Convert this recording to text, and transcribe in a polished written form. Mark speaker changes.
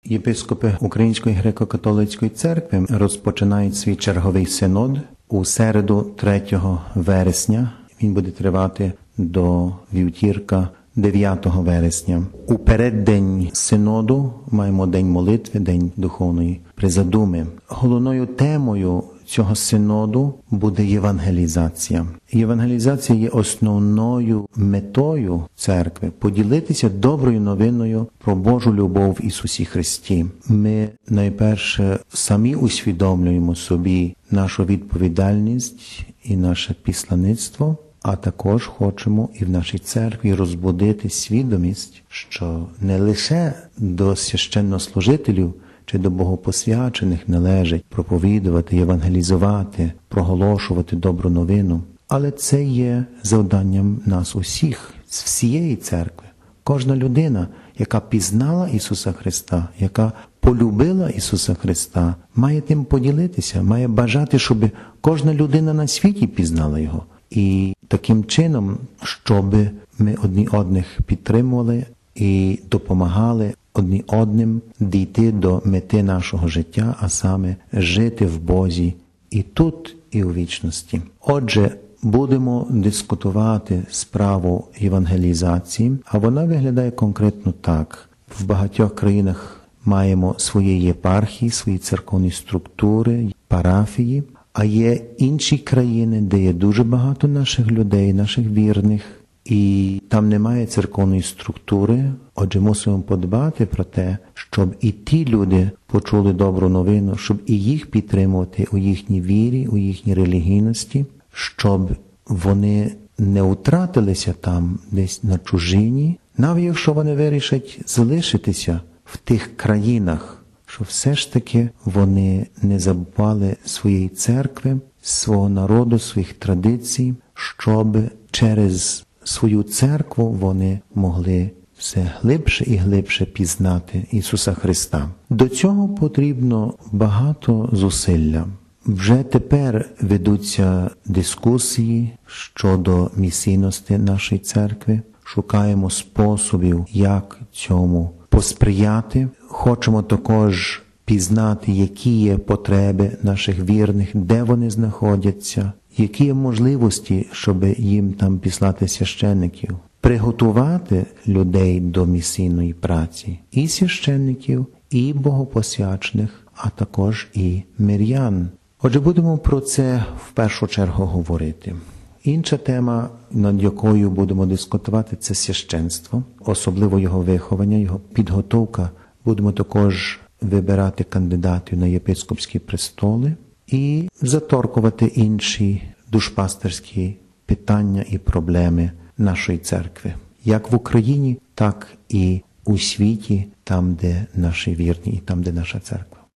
Speaker 1: Єпископи Української греко-католицької церкви розпочинають свій черговий синод у середу 3 вересня. Він буде тривати до вівторка 9 вересня. У переддень синоду маємо день молитви, день духовної призадуми. Головною темою цього синоду буде євангелізація. Євангелізація є основною метою церкви – поділитися доброю новиною про Божу любов в Ісусі Христі. Ми найперше самі усвідомлюємо собі нашу відповідальність і наше післаництво, а також хочемо і в нашій церкві розбудити свідомість, що не лише до священнослужителів чи до богопосвячених належить проповідувати, євангелізувати, проголошувати добру новину, але це є завданням нас усіх, з всієї церкви. Кожна людина, яка пізнала Ісуса Христа, яка полюбила Ісуса Христа, має тим поділитися, має бажати, щоб кожна людина на світі пізнала Його. І таким чином, щоб ми одні одних підтримували і допомагали одні одним дійти до мети нашого життя, а саме жити в Бозі і тут, і у вічності. Отже, будемо дискутувати справу євангелізації, а вона виглядає конкретно так. В багатьох країнах маємо свої єпархії, свої церковні структури, парафії, а є інші країни, де є дуже багато наших людей, наших вірних, і там немає церковної структури. Отже, мусимо подбати про те, щоб і ті люди почули добру новину, щоб і їх підтримувати у їхній вірі, у їхній релігійності, щоб вони не втратилися там десь на чужині, навіть якщо вони вирішать залишитися в тих країнах, що все ж таки вони не забували своєї церкви, свого народу, своїх традицій, щоб через свою церкву вони могли все глибше і глибше пізнати Ісуса Христа. До цього потрібно багато зусилля. Вже тепер ведуться дискусії щодо місійності нашої церкви. Шукаємо способів, як цьому посприяти. Хочемо також пізнати, які є потреби наших вірних, де вони знаходяться, які є можливості, щоб їм там післати священників. Приготувати людей до місійної праці. І священників, і богопосвячених, а також і мирян. Отже, будемо про це в першу чергу говорити. Інша тема, над якою будемо дискутувати, це священство, особливо його виховання, його підготовка. Будемо також вибирати кандидатів на єпископські престоли і заторкувати інші душпастерські питання і проблеми нашої церкви. Як в Україні, так і у світі, там, де наші вірні, і там, де наша церква.